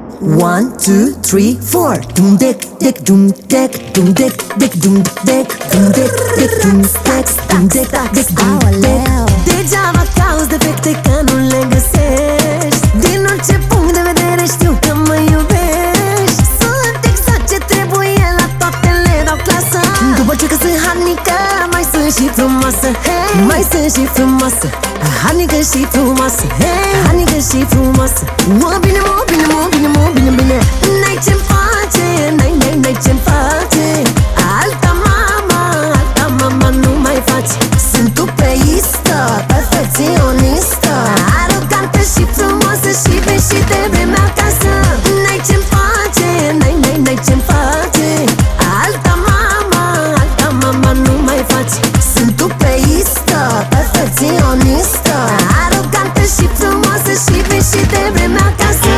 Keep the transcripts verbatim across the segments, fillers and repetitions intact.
One, two, three, four. Dum dec, dec, dum dec, dum dec, dec, dum dec, dum dec, dec, dum dec, dum dec, dec, dum dec. Degeaba cauți defecte că nu le găsești. Din orice punct de vedere știu că mă iubești. Sunt exact ce trebuie, la toate le dau clasă. După ce că sunt harnică, mai sunt și frumoasă, hey. Mai sunt și frumoasă, harnică și frumoasă, hey. Harnică și frumoasă. Mă bine, mă bine, mă bine, mă bine, bine. N-ai ce-mi face, n-ai, n-ai, n-ai ce-mi face. Alta mama, alta mama nu mai faci. Sunt tupeistă, perfecționistă, arogantă și frumoasă și vezi și de vremea acasă. N-ai ce-mi face, n-ai, n-ai, n-ai ce-mi face. Alta mama, alta mama nu mai faci. Sunt tupeistă, perfecționistă, arogantă și frumoasă și vezi și de vremea acasă.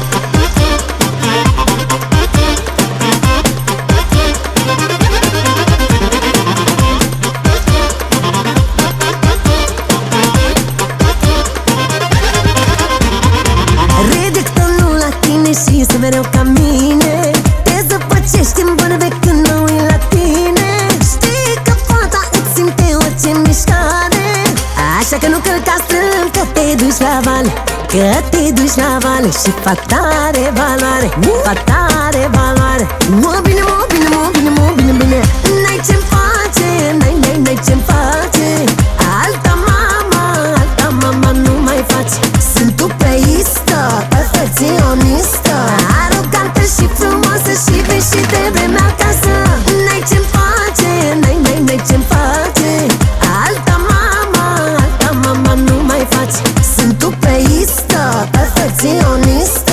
Și este mereu ca mine. Te zăpăcești în bărbe când mă uit la tine. Știi că fata îți simte orice mișcare. Așa că nu călca strâmb, că te duci la vale. Că te duci la vale și fata are valoare. Fata are valoare. Mă bine, mă bine, mă bine, mă bine, bine. N-ai ce-mi face, n-ai, n-ai, n-ai ce-mi face. Alta mama, alta mama nu mai faci. Sunt tupeistă, perfecționistă, arogantă și frumoasă și vezi și de vremea acasă. N-ai ce-mi face, n-ai, n-ai, n-ai ce-mi face. Alta mama, alta mama nu mai faci. Sunt tupeistă, perfecționistă,